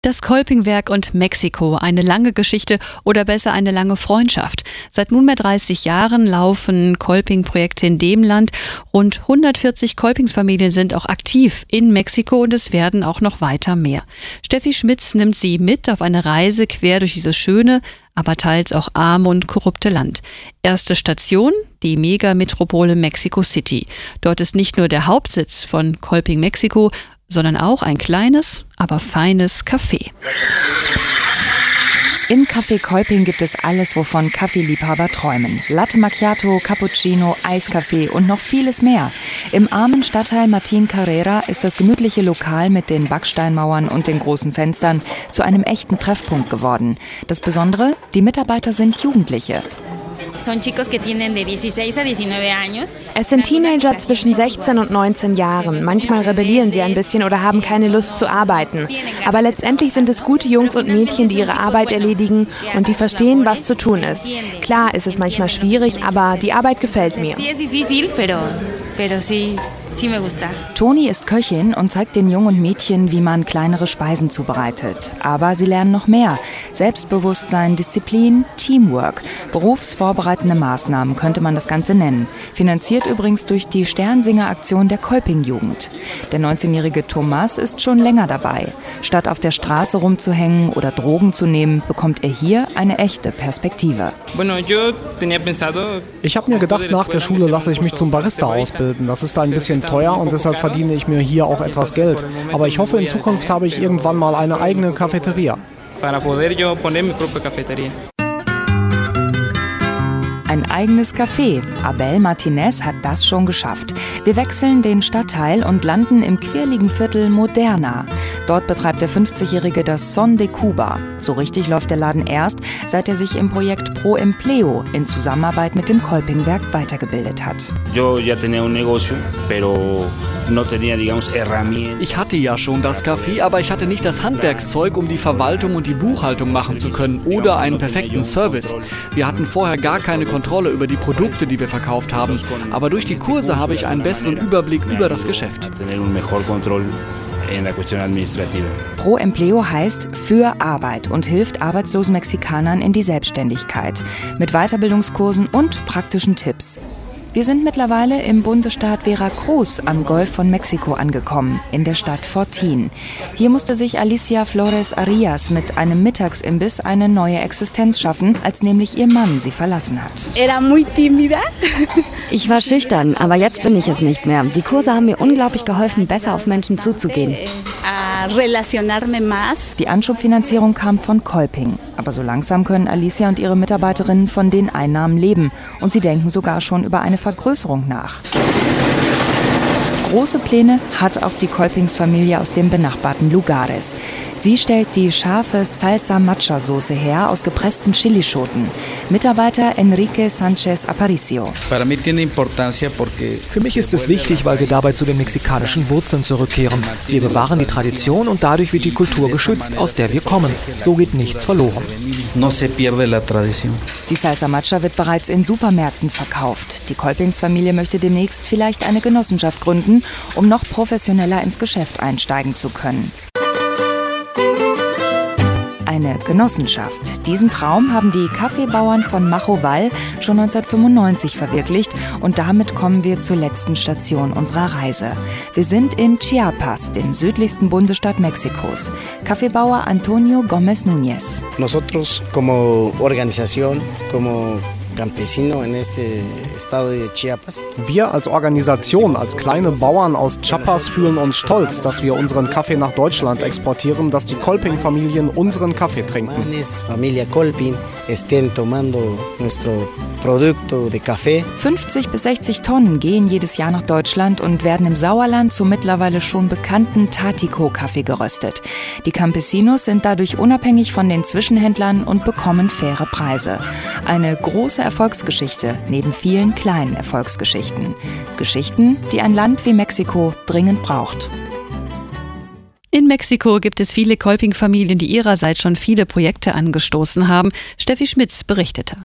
Das Kolpingwerk und Mexiko, eine lange Geschichte oder besser eine lange Freundschaft. Seit nunmehr 30 Jahren laufen Kolping-Projekte in dem Land. Rund 140 Kolpingsfamilien sind auch aktiv in Mexiko und es werden auch noch weiter mehr. Steffi Schmitz nimmt sie mit auf eine Reise quer durch dieses schöne, aber teils auch arme und korrupte Land. Erste Station, die Megametropole Mexico City. Dort ist nicht nur der Hauptsitz von Kolping Mexiko, sondern auch ein kleines, aber feines Café. Im Café Kolping gibt es alles, wovon Kaffeeliebhaber träumen. Latte Macchiato, Cappuccino, Eiskaffee und noch vieles mehr. Im armen Stadtteil Martin Carrera ist das gemütliche Lokal mit den Backsteinmauern und den großen Fenstern zu einem echten Treffpunkt geworden. Das Besondere, die Mitarbeiter sind Jugendliche. Es sind Teenager zwischen 16 und 19 Jahren. Manchmal rebellieren sie ein bisschen oder haben keine Lust zu arbeiten. Aber letztendlich sind es gute Jungs und Mädchen, die ihre Arbeit erledigen und die verstehen, was zu tun ist. Klar ist es manchmal schwierig, aber die Arbeit gefällt mir. Toni ist Köchin und zeigt den Jungen und Mädchen, wie man kleinere Speisen zubereitet. Aber sie lernen noch mehr. Selbstbewusstsein, Disziplin, Teamwork. Berufsvorbereitende Maßnahmen könnte man das Ganze nennen. Finanziert übrigens durch die Sternsinger-Aktion der Kolping-Jugend. Der 19-jährige Thomas ist schon länger dabei. Statt auf der Straße rumzuhängen oder Drogen zu nehmen, bekommt er hier eine echte Perspektive. Ich habe mir gedacht, nach der Schule lasse ich mich zum Barista ausbilden. Das ist ein bisschen teuer und deshalb verdiene ich mir hier auch etwas Geld. Aber ich hoffe, in Zukunft habe ich irgendwann mal eine eigene Cafeteria. Ein eigenes Café. Abel Martinez hat das schon geschafft. Wir wechseln den Stadtteil und landen im quirligen Viertel Moderna. Dort betreibt der 50-Jährige das Son de Cuba. So richtig läuft der Laden erst, seit er sich im Projekt Pro Empleo in Zusammenarbeit mit dem Kolpingwerk weitergebildet hat. Ich hatte ja schon das Café, aber ich hatte nicht das Handwerkszeug, um die Verwaltung und die Buchhaltung machen zu können oder einen perfekten Service. Wir hatten vorher gar keine Kontrolle über die Produkte, die wir verkauft haben. Aber durch die Kurse habe ich einen besseren Überblick über das Geschäft. Pro Empleo heißt für Arbeit und hilft arbeitslosen Mexikanern in die Selbstständigkeit. Mit Weiterbildungskursen und praktischen Tipps. Wir sind mittlerweile im Bundesstaat Veracruz am Golf von Mexiko angekommen, in der Stadt Fortín. Hier musste sich Alicia Flores Arias mit einem Mittagsimbiss eine neue Existenz schaffen, als nämlich ihr Mann sie verlassen hat. Ich war schüchtern, aber jetzt bin ich es nicht mehr. Die Kurse haben mir unglaublich geholfen, besser auf Menschen zuzugehen. Die Anschubfinanzierung kam von Kolping. Aber so langsam können Alicia und ihre Mitarbeiterinnen von den Einnahmen leben. Und sie denken sogar schon über eine Vergrößerung nach. Große Pläne hat auch die Kolpingsfamilie aus dem benachbarten Lugares. Sie stellt die scharfe Salsa-Matcha-Soße her aus gepressten Chilischoten. Mitarbeiter Enrique Sánchez Aparicio. Für mich ist es wichtig, weil wir dabei zu den mexikanischen Wurzeln zurückkehren. Wir bewahren die Tradition und dadurch wird die Kultur geschützt, aus der wir kommen. So geht nichts verloren. Die Salsa-Matcha wird bereits in Supermärkten verkauft. Die Kolpingsfamilie möchte demnächst vielleicht eine Genossenschaft gründen, um noch professioneller ins Geschäft einsteigen zu können. Eine Genossenschaft. Diesen Traum haben die Kaffeebauern von Majoval schon 1995 verwirklicht und damit kommen wir zur letzten Station unserer Reise. Wir sind in Chiapas, dem südlichsten Bundesstaat Mexikos. Kaffeebauer Antonio Gómez Núñez. Nosotros como organización, como campesino en este estado de Chiapas. Wir als Organisation, als kleine Bauern aus Chiapas fühlen uns stolz, dass wir unseren Kaffee nach Deutschland exportieren, dass die Kolping-Familien unseren Kaffee trinken. Familia Kolping estén tomando nuestro producto de café. 50 bis 60 Tonnen gehen jedes Jahr nach Deutschland und werden im Sauerland zum mittlerweile schon bekannten Tatico-Kaffee geröstet. Die Campesinos sind dadurch unabhängig von den Zwischenhändlern und bekommen faire Preise. Eine große Erfolgsgeschichte neben vielen kleinen Erfolgsgeschichten. Geschichten, die ein Land wie Mexiko dringend braucht. In Mexiko gibt es viele Kolping-Familien, die ihrerseits schon viele Projekte angestoßen haben. Steffi Schmitz berichtete.